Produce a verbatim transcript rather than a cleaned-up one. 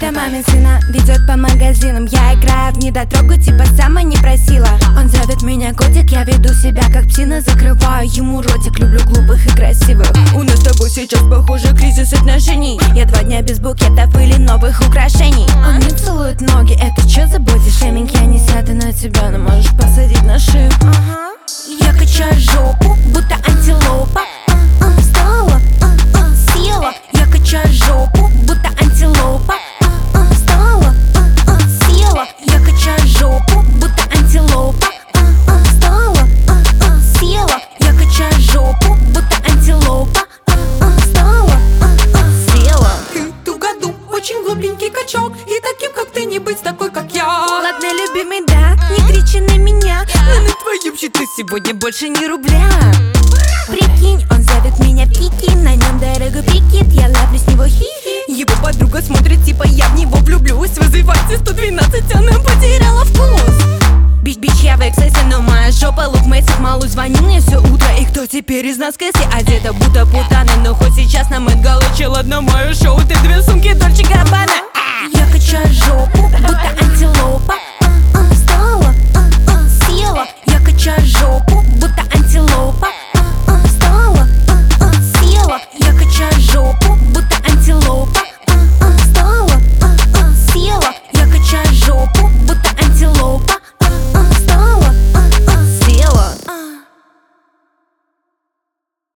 Это мамин сына ведет по магазинам. Я играю в недотрогу, типа сама не просила. Он зовет меня котик, я веду себя как псина. Закрываю ему ротик, люблю глупых и красивых. У нас с тобой сейчас похоже кризис отношений. Я два дня без букетов или новых украшений. Он мне целует ноги, это чё за боди-шейминг? Я не сяду на тебя, но можешь посадить на шею. Ага. Я качаю жопу, будто антилопа. Встала, села. Я качаю жопу, будто антилопа. Встала, села. Я качаю жопу, будто антилопа. Встала, села. Я качаю жопу, будто антилопа. Встала, села. Ты тугоду, очень глупенький качок. И таким, как ты, не быть такой, как я. Ладно, любимый, да, не кричи на меня. Но на твоем счету сегодня больше ни рубля. Прикинь, он зовет меня в пики. На нем дорогой прикид, я ловлю с него хихи. Его подруга смотрит, типа я в него влюблюсь. Вызывайте сто двенадцать, она потеряла вкус. Бич-бич, я в эксцессе, но моя жопа лук месяц. Малый звонил мне все утро. И кто теперь из нас Кэсси? Одета будто путана. Но хоть сейчас на Мэтт Гала чела на мое шоу. Ты две сумки Дольче Габбана. Я качаю жопу, будто антилопа.